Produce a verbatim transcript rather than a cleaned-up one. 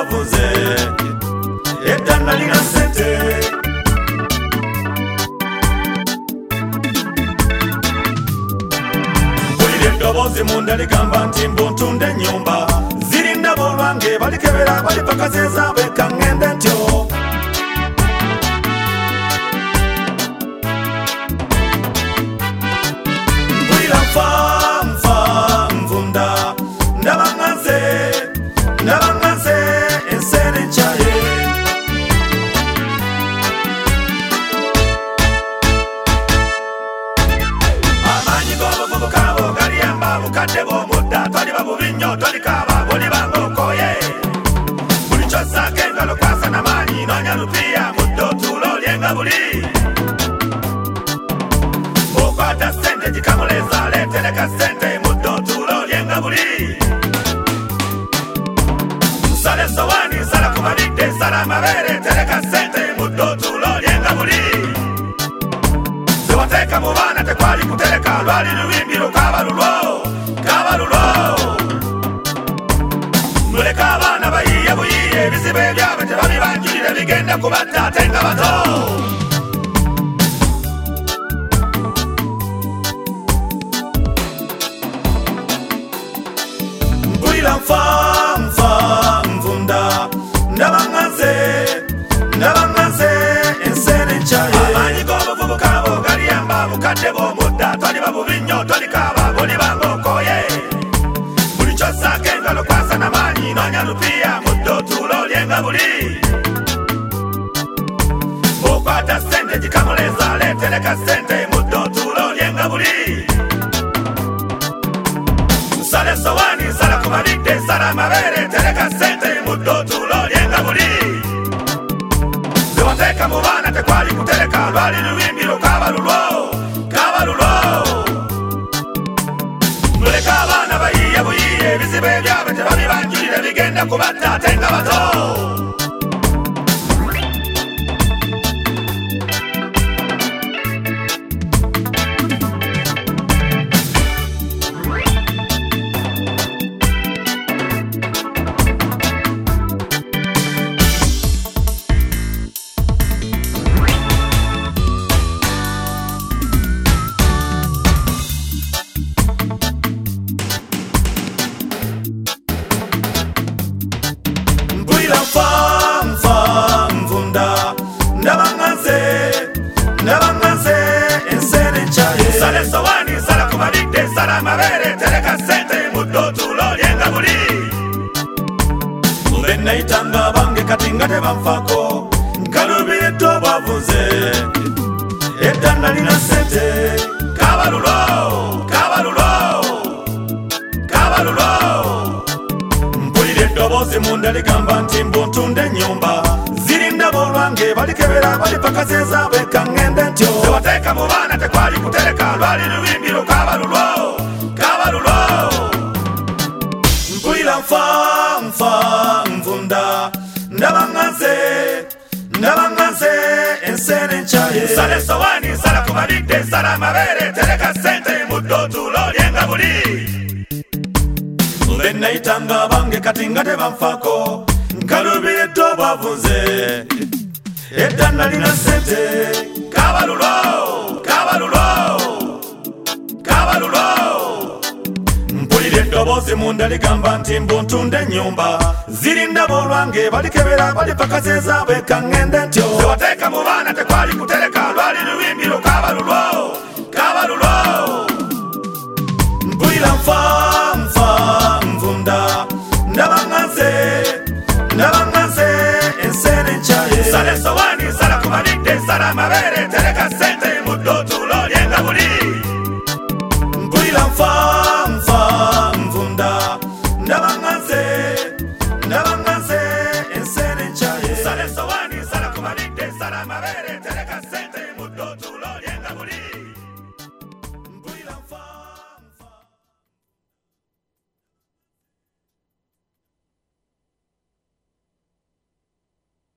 bwavuze edda nalina sente mpulira eddoboozi munda ligamba nti mbu ntunda ennyumba zirinda bolwange balikebera balipakaza ezaabwe kaŋŋende ntyo mpulira nfa nfa nvunda ndabaŋŋaze ndabaŋŋaze enseera enkyaye amaanyi g'obuvubuka bo galiyamba bukadde bw'omudda toliba bubi nnyo tolikaaba bw'olibanga okooye buli ky'ossaako engalo kwasa n'amaanyi noonya lupiiya muddo otuula olyenga buli okwata ssente gikamuleeza leetereka ssente muddo otuula olyenga buli sala essowaani sala ku mabidde sala amabeere tereka ssente muddo otuula olyenga buli zewateeka mu baana tekwali kutereka lwali lubimbiro kabalulwo kabalulwo muleka abaana bayiye buyiye ebizibu ebyabwe tebabibanjulire bigenda kubatta ate nga bato mpulira nfa nfa nvunda ndabaŋŋaze ndabaŋŋaze enseera enkyaye amaanyi g'obuvubuka bo galiyamba bukadde bw'omudda toliba bubi nnyo tolikaaba bw'olibanga okooye buli ky'ossaako engalo kwasa n'amaanyi noonya lupiiya muddo otuula olyenga buli okwata ssente gikamuleeza leetereka ssente muddo otuula olyenga buli sala essowaani sala ku mabidde sala amabeere tereka ssente muddo otuula olyenga buli zewateeka mu baana tekwali kutereka lwali lubimbiro kabalulwo kabalulwo muleka abaana bayiye buyiye ebizibu ebyabwe tebabibanjulire bigenda kubatta ate nga bato nfa nfa nvunda ndabaŋŋaze ndabaŋŋaze enseera enkyaye sala essowaani sala ku mabidde sala amabeere tereka ssente muddo otuula olyenga buli mube nayitanga abange kati nga tebanfaako nkaluubiridde obwavuze edda nalina ssente kabalulwo kabalulwo kabalulwo eddoboozi munda ligamba nti mbu ntunda ennyumba zirinda bolwange balikebera balipakaza ezaabwe kaŋŋende ntyo zewateeka mu baana tekwali kutereka lwali lubimbiro kabalulwo kabalulwo mpulira nfa nfa nvunda ndabaŋŋaze ndabaŋŋaze enseera enkyaye sala essowaani sala ku mabidde sala amabeere tereka ssente muddo otuula olyenga buli mube nayitanga abange kati nga tebanfaako nkaluubiridde obwavuze edda nalina ssente kabalulwo kabalulwo kabalulwo mpulira eddoboozi munda ligamba nti mbu ntunda ennyumba zirinda bolwange balikebera balipakaza ezaabwe kaŋŋende ntyo zewateeka mu baana tekwali kutereka lwali lubimbiro kabalulwo kabalulwo mpulira nfa nfa nvunda ndabaŋŋaze ndabaŋŋaze enseera enkyaye sala essowaani sala ku mabidde sala amabeere tereka ssente muddo otuula olyenga buli mpulira nfa